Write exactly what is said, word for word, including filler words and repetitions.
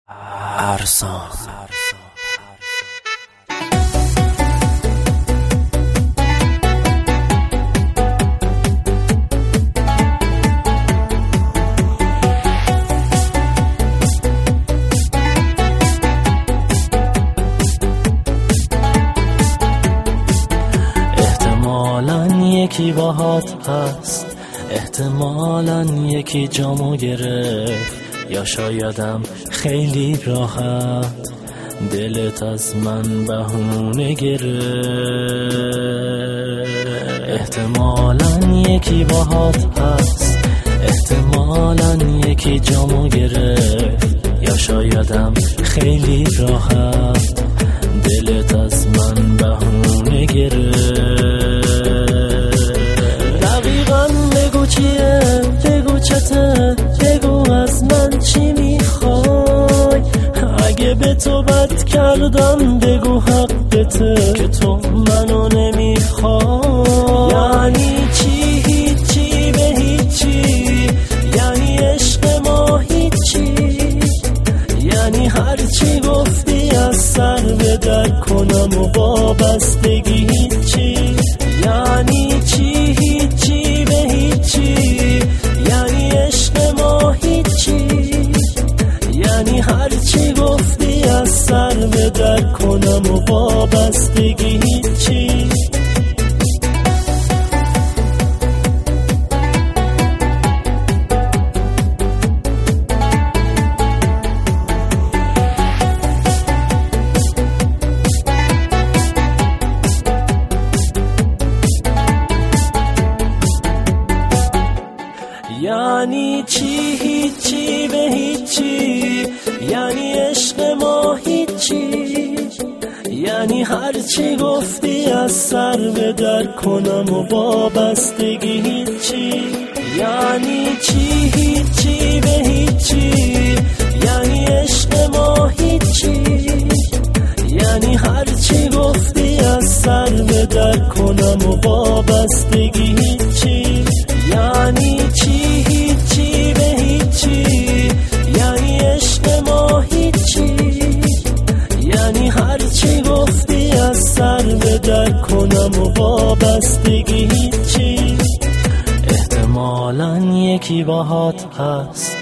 ارسان احتمالاً یکی باهات هست، احتمالاً یکی جامو گرفت، یا شایدم خیلی راحت دلت از من بهونه گرفت. احتمالاً یکی باهات هست، احتمالاً یکی جامو گرفت، یا شایدم خیلی راحت دلت از من بهونه گرفت. دقیقاً بگو چیه، بگو چته، بگو از من چی میخوای. اگه به تو بد کردم بگو حقته که تو منو نمیخوای. یعنی چی هیچی به هیچی، یعنی عشق ما هیچی، یعنی هرچی گفتی از سر به در کنم و وابستگی هیچی. یعنی چی هیچی به هیچی، یعنی عشق ما هیچی، یعنی هرچی گفتی از سر به در کنم و وابستگی هیچی. یعنی چی هیچی به هیچی، یعنی عشق ما هیچی، یعنی هرچی گفتی از سر به در کنم و وابستگی هیچی. یعنی چی هیچی به هیچی، یعنی عشق ما هیچی، یعنی هرچی گفتی از سر به در کنم و وابستگی هیچی. یعنی چی هیچی به هیچی، یعنی عشق ما هیچی، یعنی هرچی گفتی از سر به در کنم و وابستگی هیچی. احتمالاً یکی باهات هست،